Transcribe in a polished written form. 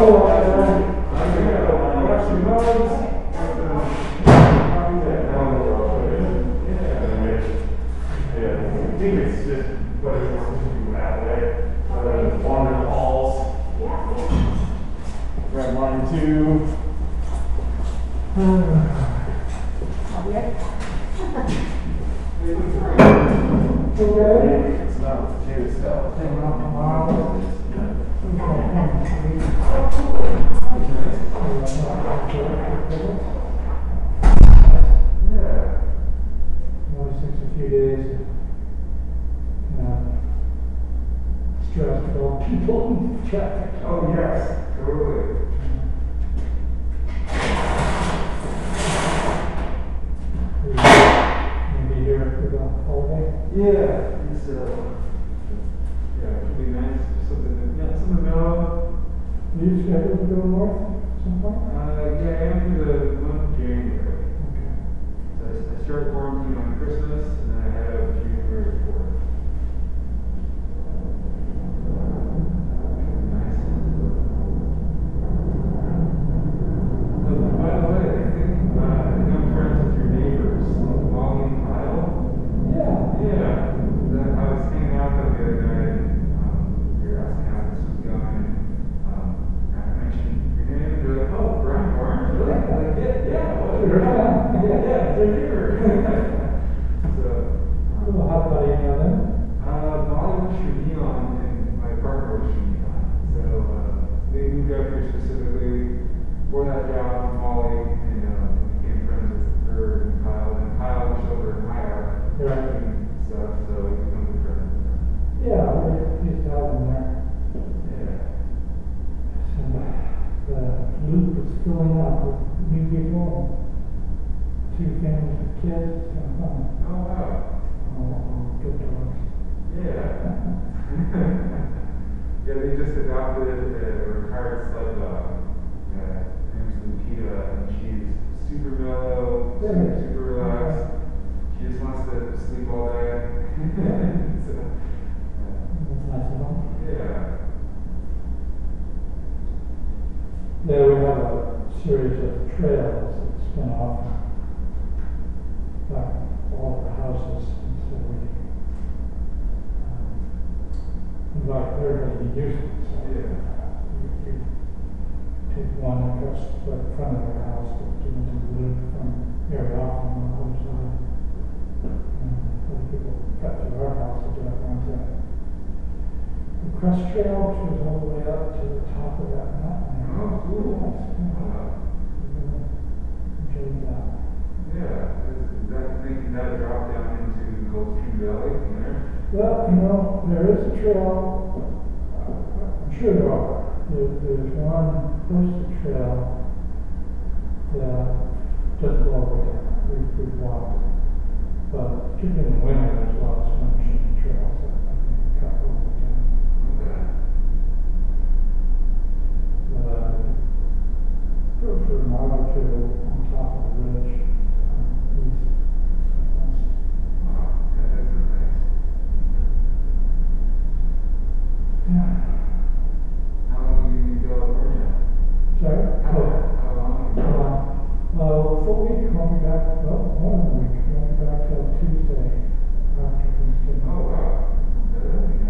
think it's just what it is to do that way. Wander halls. Red line 2. It's not potato salad. Yeah. Only takes a few days. Stressful people in traffic. Oh yes, totally. Maybe here for the holiday. Yeah, it's yeah, it could be nice. Something in the middle. Are you scheduled to go north at some point? Yeah, after the month of January. Okay. So I start quarantine on Christmas, and then I head out January 4th. Nice. By the way, I think I'm friends with your neighbors, Molly and Kyle. Yeah. Yeah. I was hanging out with them the other night, and we were asking how this was going, and I mentioned your name, and they're like, oh, Brian Barnes, really? I'm like, yeah, well, yeah, it's right here. So, Well, how about you know them? Molly was from Neon, and my partner was from Neon. So, they moved up here specifically for that job, Molly, and became friends with her and Kyle. And Kyle was over in IR and stuff, so we become good friends. Yeah, we used to have them there. Yeah. So the loop is filling up with new people, 2 families with kids. It's kind of fun. Oh, wow. All good dogs. Yeah. Yeah, they just adopted a retired sled dog. Her name's Lupita, and she's super mellow, super relaxed. She just wants to sleep all day. So, That's nice of them. yeah. Yeah, we have a series of trails that spin off like all the houses, and so we invite everybody to use it. So Yeah. we take one that goes to the front of their house, but get into the loop from very often on the other side. And other people cut to our house to get up onto the Crest Trail, which goes all the way up to the top of that mountain. Oh, cool. Wow. Enjoyed that. Yeah. Is that making that drop down into Gulfstream Valley from there? Well, there is a trail. I'm sure there are. There's one coastal trail that doesn't go all the way down. We've walked it. But particularly in the winter, there's a lot of snow machine trails.